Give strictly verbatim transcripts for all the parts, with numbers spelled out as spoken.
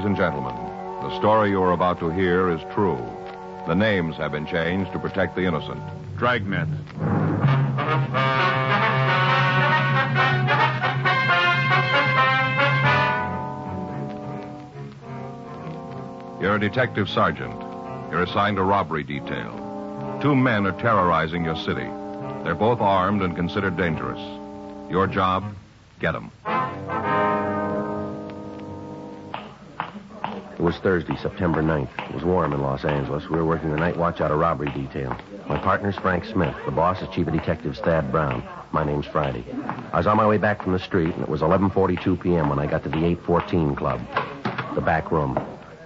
and gentlemen, the story you are about to hear is true. The names have been changed to protect the innocent. Dragnet. You're a detective sergeant. You're assigned a robbery detail. Two men are terrorizing your city. They're both armed and considered dangerous. Your job, get them. It was Thursday, September ninth. It was warm in Los Angeles. We were working the night watch out of robbery detail. My partner's Frank Smith. The boss is Chief of Detectives Thad Brown. My name's Friday. I was on my way back from the street, and it was eleven forty-two p.m. when I got to the eight fourteen Club, the back room.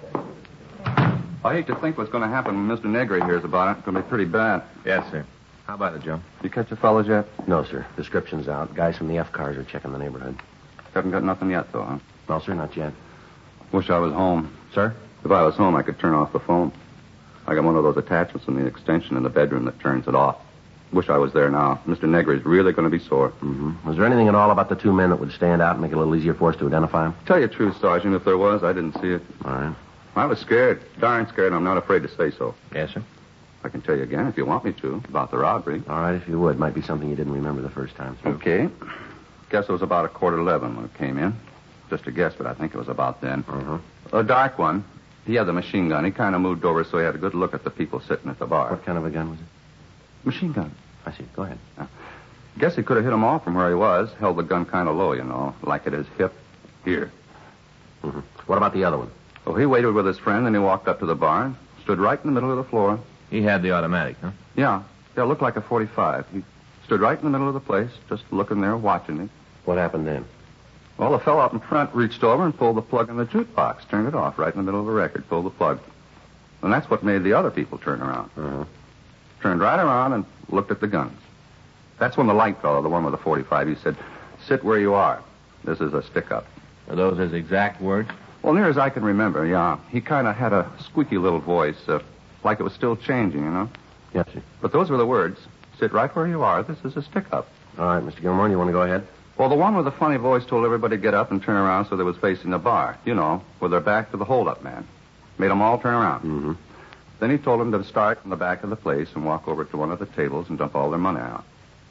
I hate to think what's going to happen when Mister Negri hears about it. It's going to be pretty bad. Yes, sir. How about it, Joe? You catch the fellas yet? No, sir. Description's out. Guys from the F cars are checking the neighborhood. Haven't got nothing yet, though, huh? No, sir, not yet. Wish I was home. Sir? If I was home, I could turn off the phone. I got one of those attachments in the extension in the bedroom that turns it off. Wish I was there now. Mister Negri's really going to be sore. Mm-hmm. Was there anything at all about the two men that would stand out and make it a little easier for us to identify them? Tell you the truth, Sergeant, if there was, I didn't see it. All right. I was scared. Darn scared, and I'm not afraid to say so. Yes, sir. I can tell you again if you want me to about the robbery. All right, if you would. Might be something you didn't remember the first time through. Okay. Guess it was about a quarter to eleven when it came in. Just a guess, but I think it was about then. Uh-huh. A dark one. He had the machine gun. He kind of moved over so he had a good look at the people sitting at the bar. What kind of a gun was it? Machine gun. I see. Go ahead. Uh, guess he could have hit him off from where he was. Held the gun kind of low, you know, like at his hip. Here. Mm-hmm. What about the other one? Well, he waited with his friend, and he walked up to the bar and stood right in the middle of the floor. He had the automatic, huh? Yeah. Yeah, it looked like a forty-five. He stood right in the middle of the place, just looking there, watching me. What happened then? Well, the fellow up in front reached over and pulled the plug in the jukebox, turned it off right in the middle of the record, pulled the plug. And that's what made the other people turn around. Uh-huh. Turned right around and looked at the guns. That's when the light fellow, the one with the forty-five, he said, "Sit where you are. This is a stick-up." Are those his exact words? Well, near as I can remember, yeah. He kind of had a squeaky little voice, uh, like it was still changing, you know? Yes, sir. But those were the words. Sit right where you are. This is a stick-up. All right, Mister Gilmore, you want to go ahead? Well, the one with the funny voice told everybody to get up and turn around so they was facing the bar. You know, with their back to the hold-up man. Made them all turn around. Mm-hmm. Then he told them to start from the back of the place and walk over to one of the tables and dump all their money out.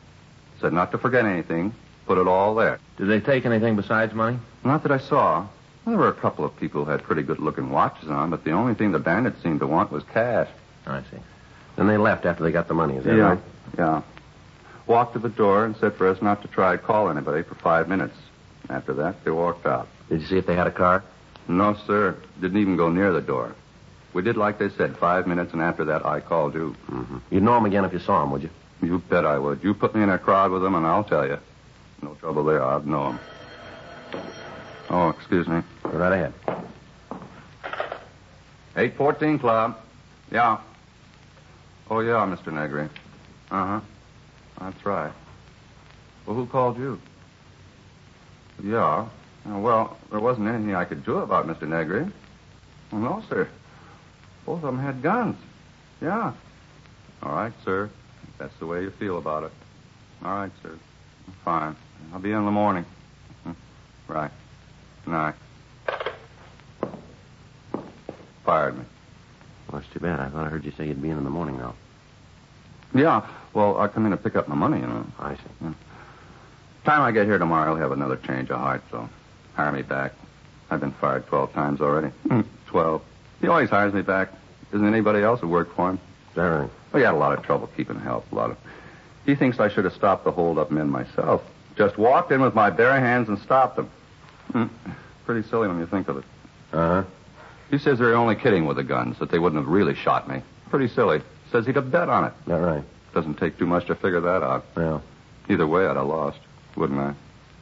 Said not to forget anything. Put it all there. Did they take anything besides money? Not that I saw. Well, there were a couple of people who had pretty good-looking watches on, but the only thing the bandits seemed to want was cash. Oh, I see. Then they left after they got the money, is that yeah. right? Yeah. Walked to the door and said for us not to try to call anybody for five minutes. After that, they walked out. Did you see if they had a car? No, sir. Didn't even go near the door. We did like they said, five minutes, and after that, I called you. Mm-hmm. You'd know them again if you saw them, would you? You bet I would. You put me in a crowd with them, and I'll tell you. No trouble there. I'd know them. Oh, excuse me. Go right ahead. eight fourteen Club. Yeah. Oh, yeah, Mister Negri. Uh-huh. That's right. Well, who called you? Yeah. Uh, well, there wasn't anything I could do about Mister Negri. Well, no, sir. Both of them had guns. Yeah. All right, sir. If that's the way you feel about it. All right, sir. Fine. I'll be in the morning. Right. Good night. Fired me. Well, that's too bad. I thought I heard you say you'd be in in the morning now. Yeah. Well, I come in to pick up my money, you know. I see. Yeah. Time I get here tomorrow, I'll have another change of heart, so hire me back. I've been fired twelve times already. Twelve. He always hires me back. Isn't anybody else who worked for him? Is that right? Well, he had a lot of trouble keeping help. A lot of. He thinks I should have stopped the hold-up men myself. Just walked in with my bare hands and stopped them. Hmm. Pretty silly when you think of it. Uh-huh. He says they're only kidding with the guns, that they wouldn't have really shot me. Pretty silly. Says he'd have bet on it. That right? Doesn't take too much to figure that out. Well. Either way, I'd have lost, wouldn't I?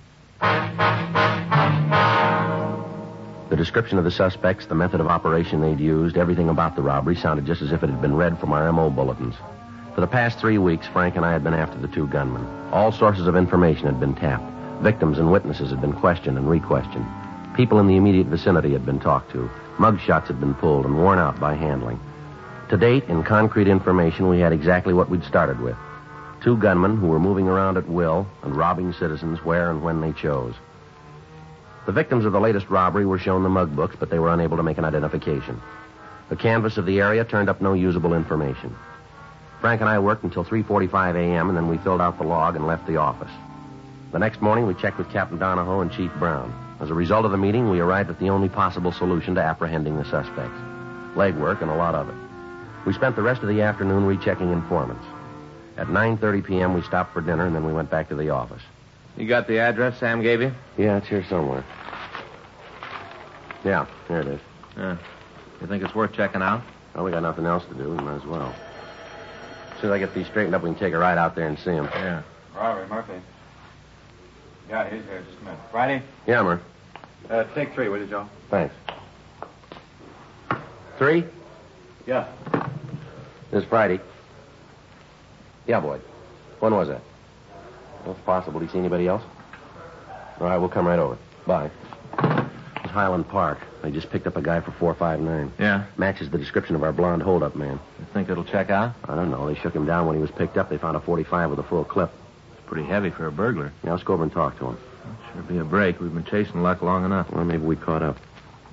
The description of the suspects, the method of operation they'd used, everything about the robbery sounded just as if it had been read from our M O bulletins. For the past three weeks, Frank and I had been after the two gunmen. All sources of information had been tapped. Victims and witnesses had been questioned and re-questioned. People in the immediate vicinity had been talked to. Mugshots had been pulled and worn out by handling. To date, in concrete information, we had exactly what we'd started with. Two gunmen who were moving around at will and robbing citizens where and when they chose. The victims of the latest robbery were shown the mug books, but they were unable to make an identification. The canvass of the area turned up no usable information. Frank and I worked until three forty-five a.m., and then we filled out the log and left the office. The next morning, we checked with Captain Donahoe and Chief Brown. As a result of the meeting, we arrived at the only possible solution to apprehending the suspects. Legwork and a lot of it. We spent the rest of the afternoon rechecking informants. At nine thirty p.m., we stopped for dinner, and then we went back to the office. You got the address Sam gave you? Yeah, it's here somewhere. Yeah, here it is. Yeah. You think it's worth checking out? Well, we got nothing else to do. We might as well. As soon as I get these straightened up, we can take a ride out there and see him. Yeah. Robert Murphy. Yeah, he's here. Just a minute. Friday? Yeah, Murph. Uh, take three, will you, Joe? Thanks. Three? Yeah. This Friday. Yeah, Boyd. When was that? Well, it's possible. Did you see anybody else? All right, we'll come right over. Bye. It's Highland Park. They just picked up a guy for four five nine. Yeah? Matches the description of our blonde hold-up man. You think it'll check out? I don't know. They shook him down when he was picked up. They found a forty-five with a full clip. It's pretty heavy for a burglar. Yeah, let's go over and talk to him. Sure be a break. We've been chasing Luck long enough. Well, maybe we caught up.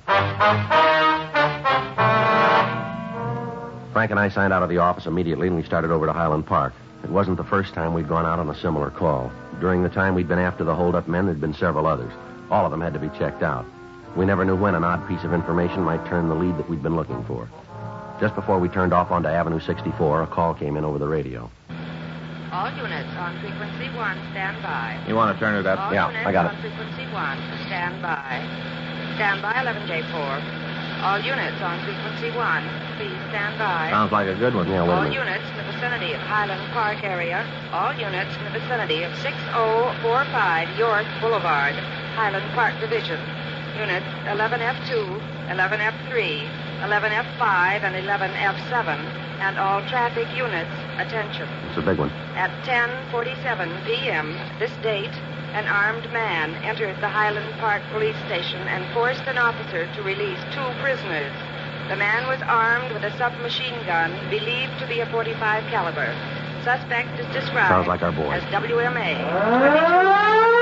Frank and I signed out of the office immediately, and we started over to Highland Park. It wasn't the first time we'd gone out on a similar call. During the time we'd been after the hold-up men, there'd been several others. All of them had to be checked out. We never knew when an odd piece of information might turn the lead that we'd been looking for. Just before we turned off onto Avenue sixty-four, a call came in over the radio. All units on frequency one, stand by. You want to turn it up? All Yeah, units I got on it. frequency one, stand by. Stand by, eleven J four. All units on frequency one, please stand by. Sounds like a good one. Yeah, wait a All minute. units in the vicinity of Highland Park area. All units in the vicinity of six oh four five York Boulevard, Highland Park Division. Units eleven F two, eleven F three, eleven F five, and eleven F seven. And all traffic units, attention. It's a big one. At ten forty-seven p.m. this date, an armed man entered the Highland Park police station and forced an officer to release two prisoners. The man was armed with a submachine gun believed to be a forty-five caliber. Suspect is described Sounds like our boy. as W M A.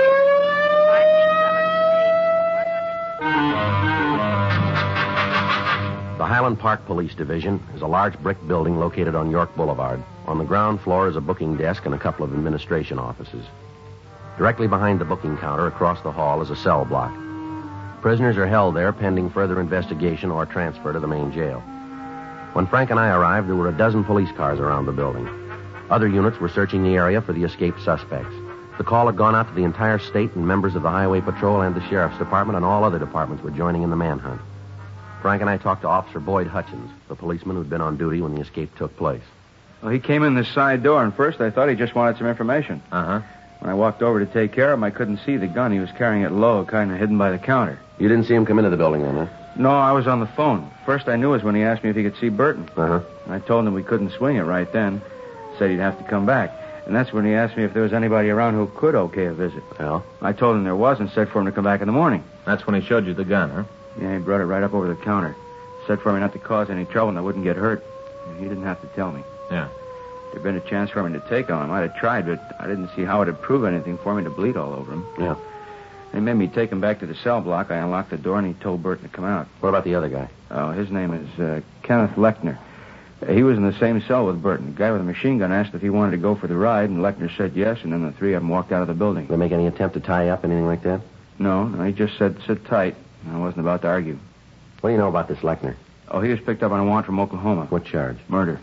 The Highland Park Police Division is a large brick building located on York Boulevard. On the ground floor is a booking desk and a couple of administration offices. Directly behind the booking counter, across the hall, is a cell block. Prisoners are held there pending further investigation or transfer to the main jail. When Frank and I arrived, there were a dozen police cars around the building. Other units were searching the area for the escaped suspects. The call had gone out to the entire state, and members of the Highway Patrol and the Sheriff's Department and all other departments were joining in the manhunt. Frank and I talked to Officer Boyd Hutchins, the policeman who'd been on duty when the escape took place. Well, he came in the side door, and first I thought he just wanted some information. Uh-huh. When I walked over to take care of him, I couldn't see the gun. He was carrying it low, kind of hidden by the counter. You didn't see him come into the building then, huh? No, I was on the phone. First I knew was when he asked me if he could see Burton. Uh-huh. I told him we couldn't swing it right then. Said he'd have to come back. And that's when he asked me if there was anybody around who could okay a visit. Well? I told him there was and said for him to come back in the morning. That's when he showed you the gun, huh? Yeah, he brought it right up over the counter. Said for me not to cause any trouble and I wouldn't get hurt. He didn't have to tell me. Yeah. If there'd been a chance for me to take on him, I'd have tried, but I didn't see how it'd prove anything for me to bleed all over him. Yeah. They made me take him back to the cell block. I unlocked the door and he told Burton to come out. What about the other guy? Oh, his name is uh, Kenneth Lechner. Uh, he was in the same cell with Burton. The guy with the machine gun asked if he wanted to go for the ride, and Lechner said yes, and then the three of them walked out of the building. Did they make any attempt to tie you up, anything like that? No, no, he just said, sit tight. I wasn't about to argue. What do you know about this Lechner? Oh, he was picked up on a warrant from Oklahoma. What charge? Murder.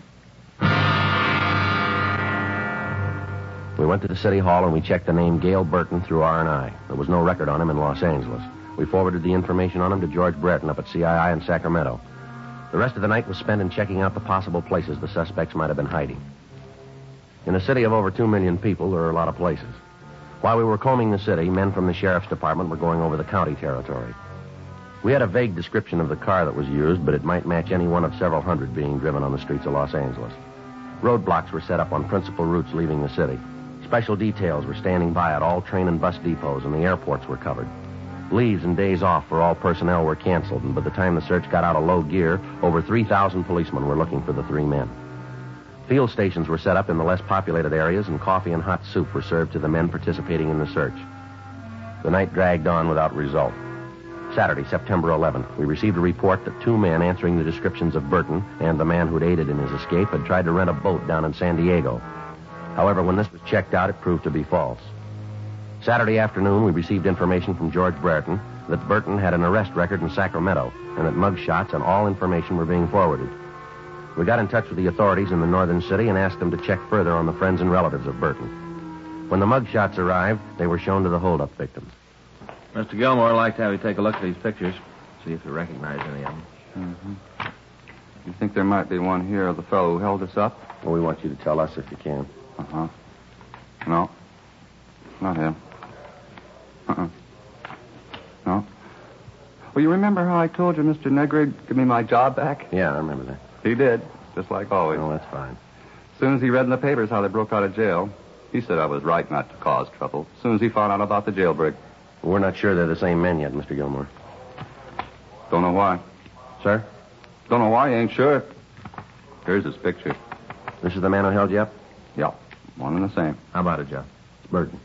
We went to the city hall and we checked the name Gail Burton through R and I. There was no record on him in Los Angeles. We forwarded the information on him to George Breton up at C I I in Sacramento. The rest of the night was spent in checking out the possible places the suspects might have been hiding. In a city of over two million people, there are a lot of places. While we were combing the city, men from the Sheriff's Department were going over the county territory. We had a vague description of the car that was used, but it might match any one of several hundred being driven on the streets of Los Angeles. Roadblocks were set up on principal routes leaving the city. Special details were standing by at all train and bus depots, and the airports were covered. Leaves and days off for all personnel were canceled, and by the time the search got out of low gear, over three thousand policemen were looking for the three men. Field stations were set up in the less populated areas, and coffee and hot soup were served to the men participating in the search. The night dragged on without result. Saturday, September eleventh, we received a report that two men answering the descriptions of Burton and the man who'd aided in his escape had tried to rent a boat down in San Diego. However, when this was checked out, it proved to be false. Saturday afternoon, we received information from George Brereton that Burton had an arrest record in Sacramento and that mug shots and all information were being forwarded. We got in touch with the authorities in the northern city and asked them to check further on the friends and relatives of Burton. When the mug shots arrived, they were shown to the holdup victims. Mister Gilmore, I'd like to have you take a look at these pictures, see if you recognize any of them. Mm-hmm. You think there might be one here of the fellow who held us up? Well, we want you to tell us if you can. Uh-huh. No. Not him. Uh-uh. No. Well, you remember how I told you Mister Negri would give me my job back? Yeah, I remember that. He did, just like always. Oh, that's fine. As soon as he read in the papers how they broke out of jail, he said I was right not to cause trouble. As soon as he found out about the jailbreak. We're not sure they're the same men yet, Mister Gilmore. Don't know why. Sir? Don't know why, ain't sure. Here's his picture. This is the man who held you up? Yeah, one and the same. How about it, Joe? Burton.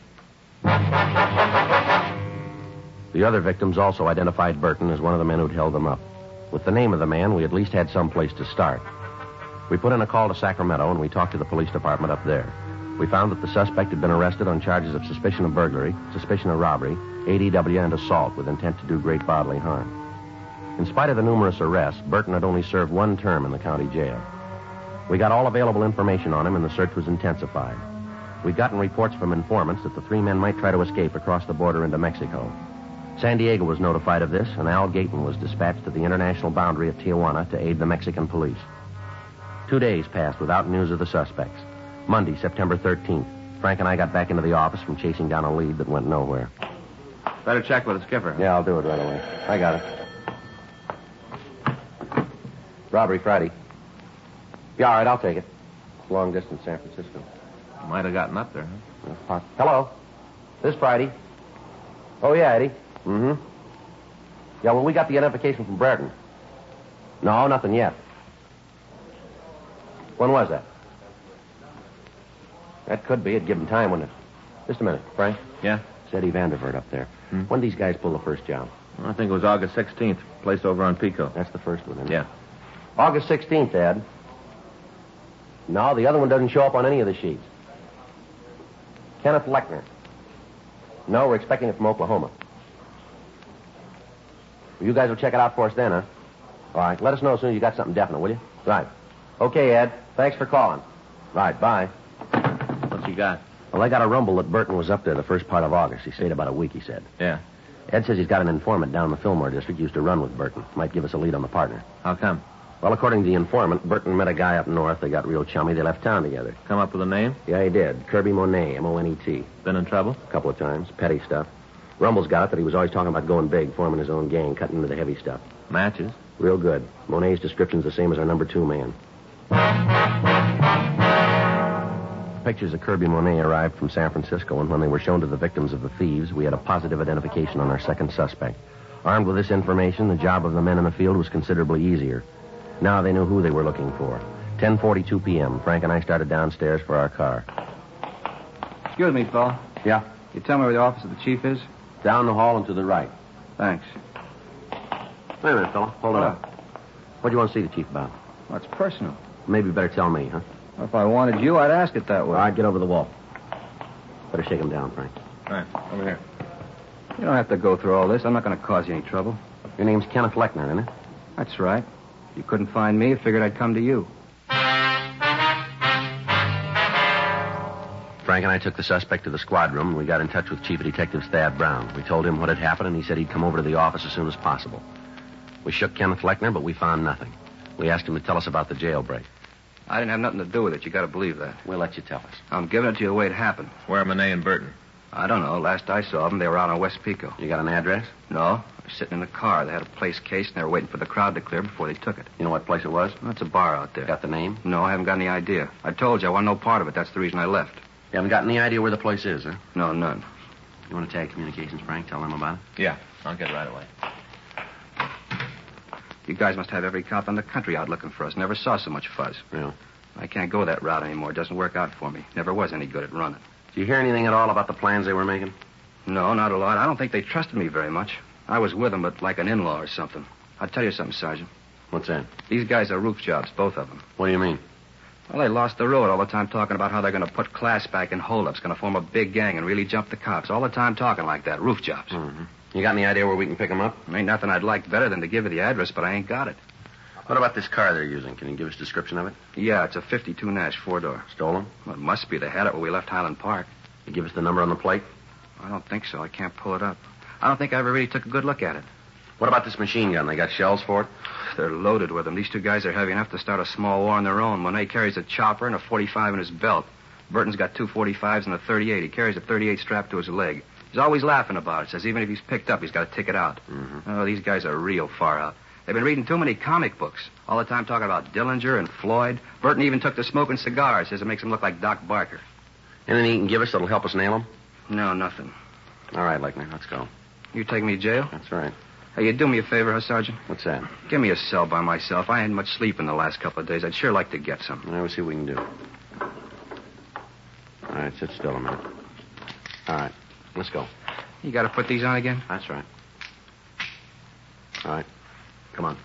The other victims also identified Burton as one of the men who'd held them up. With the name of the man, we at least had some place to start. We put in a call to Sacramento, and we talked to the police department up there. We found that the suspect had been arrested on charges of suspicion of burglary, suspicion of robbery, A D W, and assault with intent to do great bodily harm. In spite of the numerous arrests, Burton had only served one term in the county jail. We got all available information on him, and the search was intensified. We'd gotten reports from informants that the three men might try to escape across the border into Mexico. San Diego was notified of this, and Al Gayton was dispatched to the international boundary at Tijuana to aid the Mexican police. Two days passed without news of the suspects. Monday, September thirteenth, Frank and I got back into the office from chasing down a lead that went nowhere. Better check with the skipper. Yeah, I'll do it right away. I got it. Robbery Friday. Yeah, all right, I'll take it. It's long distance San Francisco. Might have gotten up there, huh? Hello. This Friday. Oh, yeah, Eddie. Mm-hmm. Yeah, well, we got the identification from Brereton. No, nothing yet. When was that? That could be. It'd give him time, wouldn't it? Just a minute, Frank. Yeah? It's Eddie Vandervert up there. Hmm? When did these guys pull the first job? Well, I think it was August sixteenth, place over on Pico. That's the first one, isn't it? Yeah. August sixteenth, Ed. No, the other one doesn't show up on any of the sheets. Kenneth Lechner. No, we're expecting it from Oklahoma. You guys will check it out for us then, huh? All right. Let us know as soon as you got something definite, will you? Right. Okay, Ed. Thanks for calling. Right. Bye. What's he got? Well, I got a rumble that Burton was up there the first part of August. He stayed about a week, he said. Yeah. Ed says he's got an informant down in the Fillmore district used to run with Burton. Might give us a lead on the partner. How come? Well, according to the informant, Burton met a guy up north. They got real chummy. They left town together. Come up with a name? Yeah, he did. Kirby Monet, M O N E T. Been in trouble? A couple of times. Petty stuff. Rumble's got it that he was always talking about going big, forming his own gang, cutting into the heavy stuff. Matches? Real good. Monet's description's the same as our number two man. Pictures of Kirby Monet arrived from San Francisco, and when they were shown to the victims of the thieves, we had a positive identification on our second suspect. Armed with this information, the job of the men in the field was considerably easier. Now they knew who they were looking for. ten forty-two p.m., Frank and I started downstairs for our car. Excuse me, Phil. Yeah? You tell me where the office of the chief is? Down the hall and to the right. Thanks. Wait a minute, fella. Hold it What? up. What do you want to see the chief about? Well, it's personal. Maybe you better tell me, huh? Well, if I wanted you, I'd ask it that way. All right, get over the wall. Better shake him down, Frank. All right, over here. You don't have to go through all this. I'm not going to cause you any trouble. Your name's Kenneth Lechner, isn't it? That's right. If you couldn't find me, I figured I'd come to you. Frank and I took the suspect to the squad room, and we got in touch with Chief Detective Thad Brown. We told him what had happened, and he said he'd come over to the office as soon as possible. We shook Kenneth Lechner, but we found nothing. We asked him to tell us about the jailbreak. I didn't have nothing to do with it. You got to believe that. We'll let you tell us. I'm giving it to you the way it happened. Where are Monet and Burton? I don't know. Last I saw them, they were out on West Pico. You got an address? No. They were sitting in the car. They had a place cased, and they were waiting for the crowd to clear before they took it. You know what place it was? Well, it's a bar out there. Got the name? No, I haven't got any idea. I told you I want no part of it. That's the reason I left. You haven't got any idea where the place is, huh? No, none. You want to tag communications, Frank? Tell them about it? Yeah, I'll get it right away. You guys must have every cop in the country out looking for us. Never saw so much fuzz. Yeah. I can't go that route anymore. It doesn't work out for me. Never was any good at running. Did you hear anything at all about the plans they were making? No, not a lot. I don't think they trusted me very much. I was with them, but like an in-law or something. I'll tell you something, Sergeant. What's that? These guys are roof jobs, both of them. What do you mean? Well, they lost the road all the time talking about how they're going to put class back in holdups, going to form a big gang and really jump the cops. All the time talking like that. Roof jobs. Mm-hmm. You got any idea where we can pick them up? Ain't nothing I'd like better than to give you the address, but I ain't got it. What about this car they're using? Can you give us a description of it? Yeah, it's a fifty-two Nash, four-door. Stolen? Well, it must be. They had it when we left Highland Park. You give us the number on the plate? I don't think so. I can't pull it up. I don't think I ever really took a good look at it. What about this machine gun? They got shells for it? They're loaded with them. These two guys are heavy enough to start a small war on their own. Monet carries a chopper and a forty-five in his belt. Burton's got two forty-fives and a thirty-eight. He carries a thirty-eight strapped to his leg. He's always laughing about it. Says even if he's picked up, he's got to ticket out. Mm-hmm. Oh, these guys are real far out. They've been reading too many comic books. All the time talking about Dillinger and Floyd. Burton even took to smoking cigars. Says it makes him look like Doc Barker. Anything you can give us that'll help us nail them? No, nothing. All right, Lechner, let's go. You take me to jail? That's right. Hey, you do me a favor, huh, Sergeant? What's that? Give me a cell by myself. I ain't much sleep in the last couple of days. I'd sure like to get some. All right, we'll see what we can do. All right, sit still a minute. All right, let's go. You got to put these on again? That's right. All right, come on.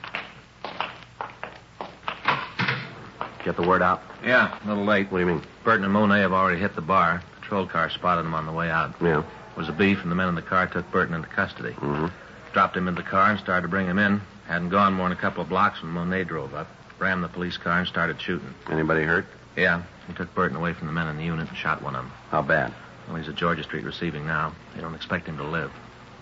Get the word out? Yeah, a little late. What do you mean? Burton and Monet have already hit the bar. Patrol car spotted them on the way out. Yeah. It was a beef, and the men in the car took Burton into custody. Mm-hmm. Dropped him in the car and started to bring him in. Hadn't gone more than a couple of blocks when Monet drove up, rammed the police car, and started shooting. Anybody hurt? Yeah, he took Burton away from the men in the unit and shot one of them. How bad? Well, he's at Georgia Street receiving now. They don't expect him to live.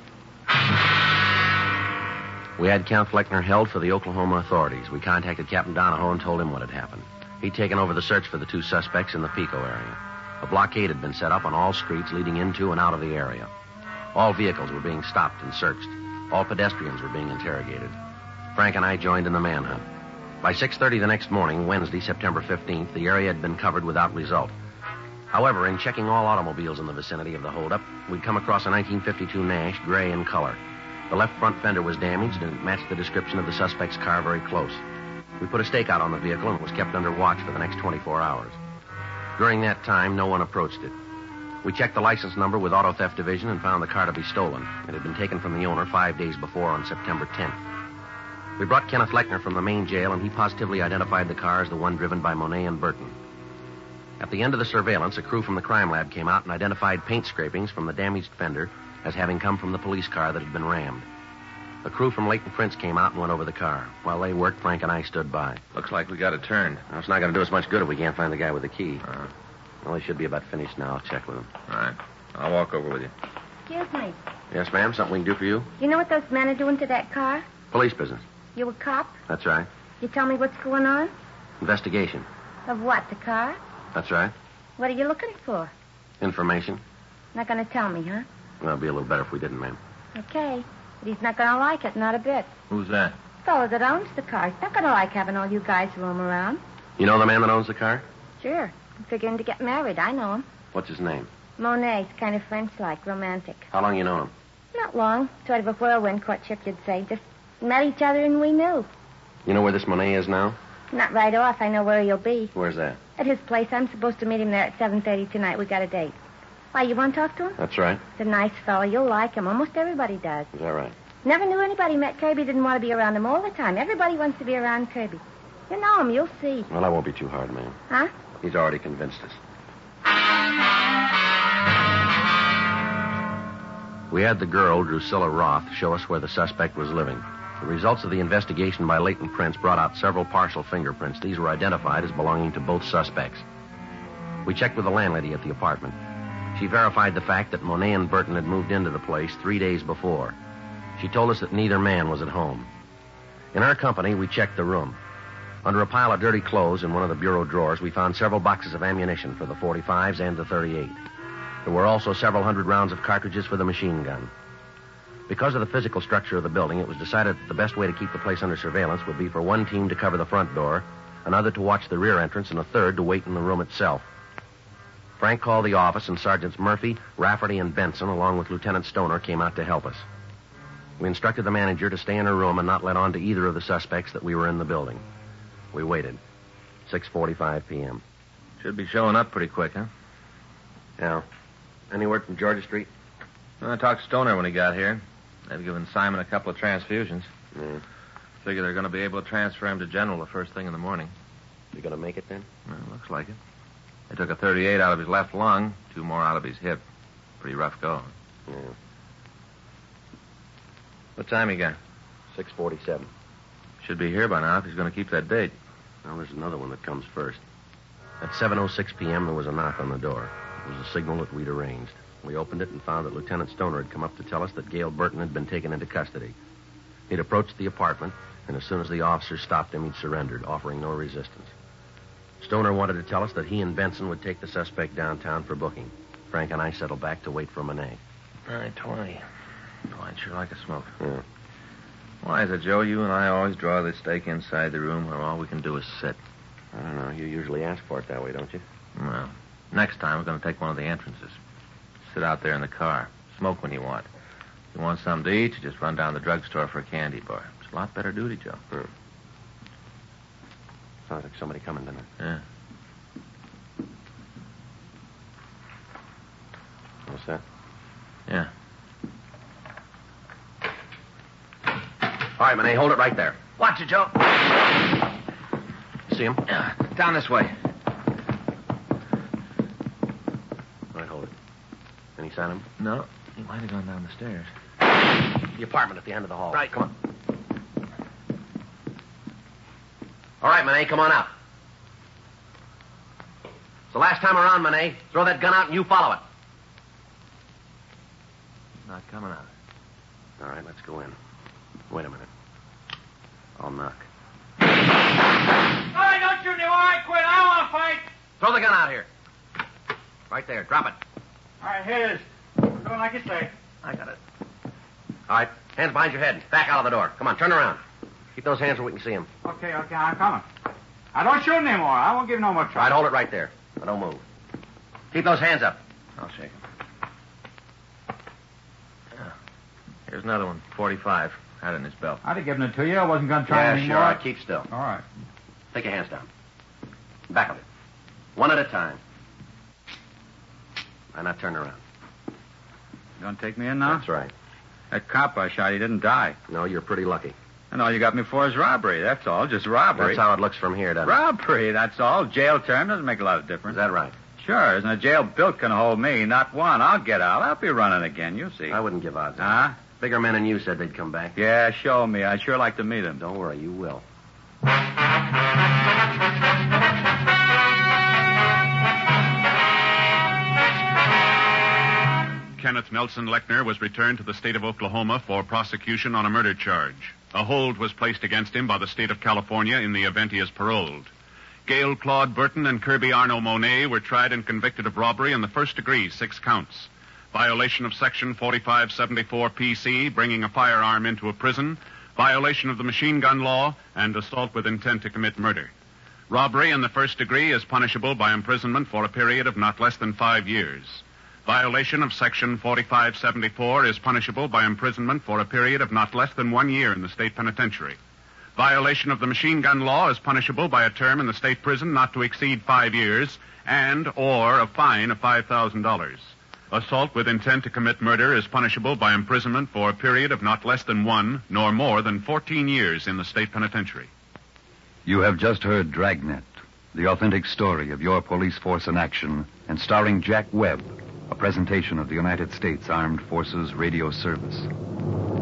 We had Count Fleckner held for the Oklahoma authorities. We contacted Captain Donahoe and told him what had happened. He'd taken over the search for the two suspects in the Pico area. A blockade had been set up on all streets leading into and out of the area. All vehicles were being stopped and searched. All pedestrians were being interrogated. Frank and I joined in the manhunt. By six thirty the next morning, Wednesday, September fifteenth, the area had been covered without result. However, in checking all automobiles in the vicinity of the holdup, we'd come across a nineteen fifty-two Nash, gray in color. The left front fender was damaged, and it matched the description of the suspect's car very close. We put a stakeout on the vehicle, and it was kept under watch for the next twenty-four hours. During that time, no one approached it. We checked the license number with Auto Theft Division and found the car to be stolen. It had been taken from the owner five days before on September tenth. We brought Kenneth Lechner from the main jail, and he positively identified the car as the one driven by Monet and Burton. At the end of the surveillance, a crew from the crime lab came out and identified paint scrapings from the damaged fender as having come from the police car that had been rammed. A crew from Leighton Prince came out and went over the car. While they worked, Frank and I stood by. Looks like we got it turned. Now, it's not going to do us much good if we can't find the guy with the key. Uh, Well, he should be about finished now. I'll check with him. all right. I'll walk over with you. Excuse me. Yes, ma'am? Something we can do for you? You know what those men are doing to that car? Police business. You a cop? That's right. You tell me what's going on? Investigation. Of what, the car? That's right. What are you looking for? Information. Not going to tell me, huh? Well, it'd be a little better if we didn't, ma'am. Okay. But he's not going to like it, not a bit. Who's that? The fellow that owns the car. He's not going to like having all you guys roam around. You know the man that owns the car? Sure. I'm figuring to get married. I know him. What's his name? Monet's kind of French-like, romantic. How long you known him? Not long. Sort of a whirlwind courtship, you'd say. Just met each other and we knew. You know where this Monet is now? Not right off. I know where he'll be. Where's that? At his place. I'm supposed to meet him there at seven thirty tonight. We got a date. Why, you want to talk to him? That's right. He's a nice fellow. You'll like him. Almost everybody does. Is that right? Never knew anybody met Kirby didn't want to be around him all the time. Everybody wants to be around Kirby. You know him. You'll see. Well, that won't be too hard, ma'am. Huh? He's already convinced us. We had the girl, Drusilla Roth, show us where the suspect was living. The results of the investigation by Leighton Prince brought out several partial fingerprints. These were identified as belonging to both suspects. We checked with the landlady at the apartment. She verified the fact that Monet and Burton had moved into the place three days before. She told us that neither man was at home. In our company, we checked the room. Under a pile of dirty clothes in one of the bureau drawers, we found several boxes of ammunition for the forty-fives and the thirty-eight. There were also several hundred rounds of cartridges for the machine gun. Because of the physical structure of the building, it was decided that the best way to keep the place under surveillance would be for one team to cover the front door, another to watch the rear entrance, and a third to wait in the room itself. Frank called the office, and Sergeants Murphy, Rafferty, and Benson, along with Lieutenant Stoner, came out to help us. We instructed the manager to stay in her room and not let on to either of the suspects that we were in the building. We waited. six forty-five p.m. Should be showing up pretty quick, huh? Yeah. Any word from Georgia Street? Well, I talked to Stoner when he got here. They've given Simon a couple of transfusions. Yeah. Figure they're going to be able to transfer him to General the first thing in the morning. You going to make it then? Well, looks like it. They took a thirty-eight out of his left lung, two more out of his hip. Pretty rough going. Yeah. What time you got? six forty-seven. Should be here by now if he's going to keep that date. Now, there's another one that comes first. At seven oh six p.m., there was a knock on the door. It was a signal that we'd arranged. We opened it and found that Lieutenant Stoner had come up to tell us that Gail Burton had been taken into custody. He'd approached the apartment, and as soon as the officer stopped him, he'd surrendered, offering no resistance. Stoner wanted to tell us that he and Benson would take the suspect downtown for booking. Frank and I settled back to wait for Monet. nine twenty. Oh, I'd sure like a smoke. Yeah. Why is it, Joe, you and I always draw the stake inside the room where all we can do is sit? I don't know. You usually ask for it that way, don't you? Well, next time we're going to take one of the entrances. Sit out there in the car. Smoke when you want. If you want something to eat, you just run down to the drugstore for a candy bar. It's a lot better duty, Joe. Hmm. Sounds like somebody coming, doesn't it? Yeah. What's that? Yeah. All right, Monet, hold it right there. Watch it, Joe. See him? Yeah. Down this way. All right, hold it. Any sign of him? No. He might have gone down the stairs. The apartment at the end of the hall. Right. Come on. All right, Monet, come on out. It's the last time around, Monet. Throw that gun out and you follow it. Not coming out. All right, let's go in. Wait a minute. I'll knock. All right, don't shoot anymore. I quit. I don't want to fight. Throw the gun out here. Right there. Drop it. All right, here it is. We're doing like you say. I got it. All right. Hands behind your head. Back out of the door. Come on, turn around. Keep those hands where we can see them. Okay, okay, I'm coming. I don't shoot anymore. I won't give no more All right, trouble. hold it right there. Now, don't move. Keep those hands up. I'll shake him. Yeah. Here's another one. forty-five. Had it in his belt. I'd have given it to you. I wasn't going to try Yeah, anymore. sure. All right, keep still. All right. Take your hands down. Back of it. One at a time. And now turn around. You going to take me in now? That's right. That cop I shot, he didn't die. No, you're pretty lucky. And all you got me for is robbery. That's all. Just robbery. That's how it looks from here, doesn't Robbery, that's all. Jail term doesn't make a lot of it? difference. Is that right? Sure. Isn't a jail built can hold me? Not one. I'll get out. I'll be running again. You'll see. I wouldn't give odds. Huh? Bigger men than you said they'd come back. Yeah, show me. I'd sure like to meet him. Don't worry, you will. Kenneth Nelson Lechner was returned to the state of Oklahoma for prosecution on a murder charge. A hold was placed against him by the state of California in the event he is paroled. Gail Claude Burton and Kirby Arno Monet were tried and convicted of robbery in the first degree, six counts. Violation of Section forty-five seventy-four P C, bringing a firearm into a prison, violation of the machine gun law, and assault with intent to commit murder. Robbery in the first degree is punishable by imprisonment for a period of not less than five years. Violation of Section forty-five seventy-four is punishable by imprisonment for a period of not less than one year in the state penitentiary. Violation of the machine gun law is punishable by a term in the state prison not to exceed five years and or a fine of five thousand dollars. Assault with intent to commit murder is punishable by imprisonment for a period of not less than one nor more than fourteen years in the state penitentiary. You have just heard Dragnet, the authentic story of your police force in action, and starring Jack Webb, a presentation of the United States Armed Forces Radio Service.